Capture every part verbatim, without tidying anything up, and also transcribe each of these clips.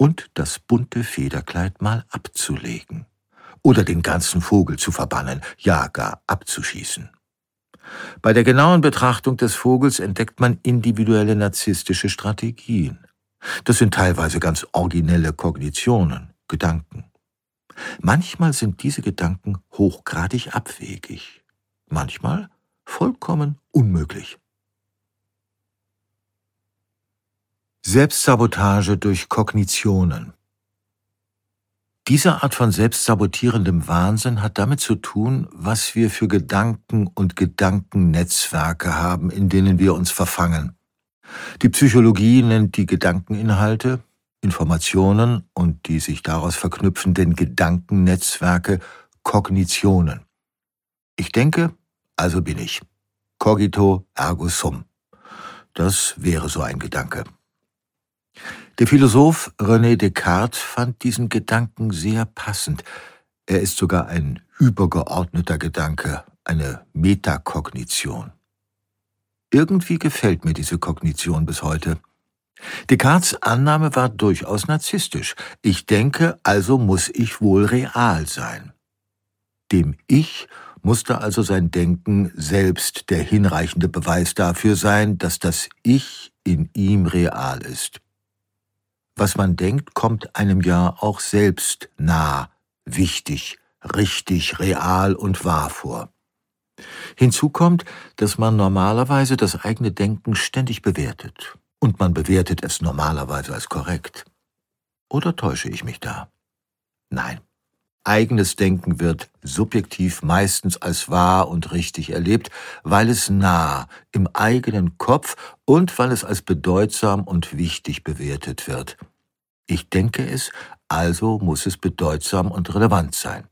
und das bunte Federkleid mal abzulegen oder den ganzen Vogel zu verbannen, ja gar abzuschießen. Bei der genauen Betrachtung des Vogels entdeckt man individuelle narzisstische Strategien. Das sind teilweise ganz originelle Kognitionen, Gedanken. Manchmal sind diese Gedanken hochgradig abwegig, manchmal vollkommen unmöglich. Selbstsabotage durch Kognitionen. Diese Art von selbstsabotierendem Wahnsinn hat damit zu tun, was wir für Gedanken und Gedankennetzwerke haben, in denen wir uns verfangen. Die Psychologie nennt die Gedankeninhalte, Informationen und die sich daraus verknüpfenden Gedankennetzwerke Kognitionen. Ich denke, also bin ich. Cogito ergo sum. Das wäre so ein Gedanke. Der Philosoph René Descartes fand diesen Gedanken sehr passend. Er ist sogar ein übergeordneter Gedanke, eine Metakognition. Irgendwie gefällt mir diese Kognition bis heute. Descartes' Annahme war durchaus narzisstisch. Ich denke, also muss ich wohl real sein. Dem Ich musste also sein Denken selbst der hinreichende Beweis dafür sein, dass das Ich in ihm real ist. Was man denkt, kommt einem ja auch selbst nah, wichtig, richtig, real und wahr vor. Hinzu kommt, dass man normalerweise das eigene Denken ständig bewertet. Und man bewertet es normalerweise als korrekt. Oder täusche ich mich da? Nein. Eigenes Denken wird subjektiv meistens als wahr und richtig erlebt, weil es nah, im eigenen Kopf und weil es als bedeutsam und wichtig bewertet wird. Ich denke es, also muss es bedeutsam und relevant sein.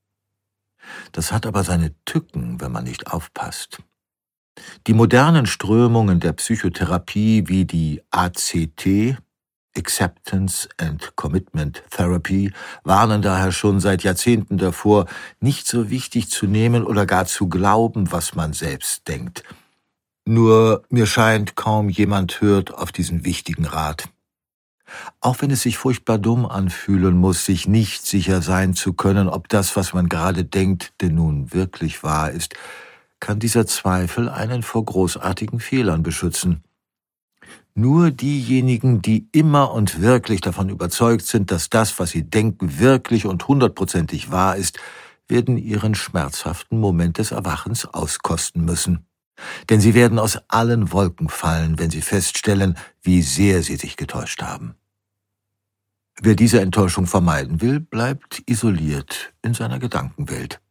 Das hat aber seine Tücken, wenn man nicht aufpasst. Die modernen Strömungen der Psychotherapie wie die A C T, Acceptance and Commitment Therapy, warnen daher schon seit Jahrzehnten davor, nicht so wichtig zu nehmen oder gar zu glauben, was man selbst denkt. Nur mir scheint, kaum jemand hört auf diesen wichtigen Rat. Auch wenn es sich furchtbar dumm anfühlen muss, sich nicht sicher sein zu können, ob das, was man gerade denkt, denn nun wirklich wahr ist, kann dieser Zweifel einen vor großartigen Fehlern beschützen. Nur diejenigen, die immer und wirklich davon überzeugt sind, dass das, was sie denken, wirklich und hundertprozentig wahr ist, werden ihren schmerzhaften Moment des Erwachens auskosten müssen. Denn sie werden aus allen Wolken fallen, wenn sie feststellen, wie sehr sie sich getäuscht haben. Wer diese Enttäuschung vermeiden will, bleibt isoliert in seiner Gedankenwelt.